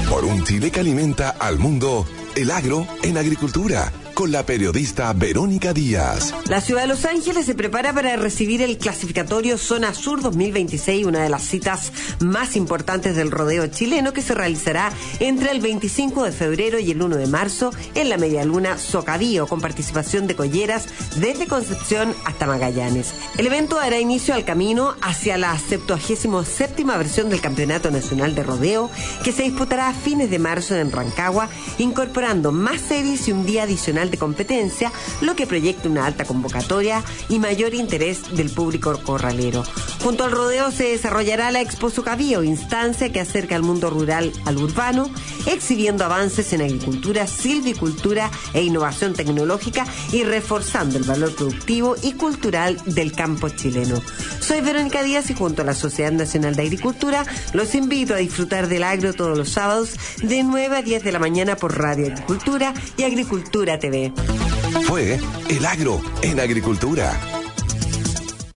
Por un Chile que alimenta al mundo, el agro en agricultura, con la periodista Verónica Díaz. La ciudad de Los Ángeles se prepara para recibir el clasificatorio Zona Sur 2026, una de las citas más importantes del rodeo chileno, que se realizará entre el 25 de febrero y el 1 de marzo en la medialuna Socavio, con participación de colleras desde Concepción hasta Magallanes. El evento dará inicio al camino hacia la 77ª versión del Campeonato Nacional de Rodeo, que se disputará a fines de marzo en Rancagua, incorporando más series y un día adicional de competencia, lo que proyecta una alta convocatoria y mayor interés del público corralero. Junto al rodeo se desarrollará la Expo Socavio, instancia que acerca al mundo rural al urbano, exhibiendo avances en agricultura, silvicultura e innovación tecnológica y reforzando el valor productivo y cultural del campo chileno. Soy Verónica Díaz y junto a la Sociedad Nacional de Agricultura los invito a disfrutar del agro todos los sábados de 9 a 10 de la mañana por Radio Agricultura y Agricultura TV. Fue El Agro en Agricultura.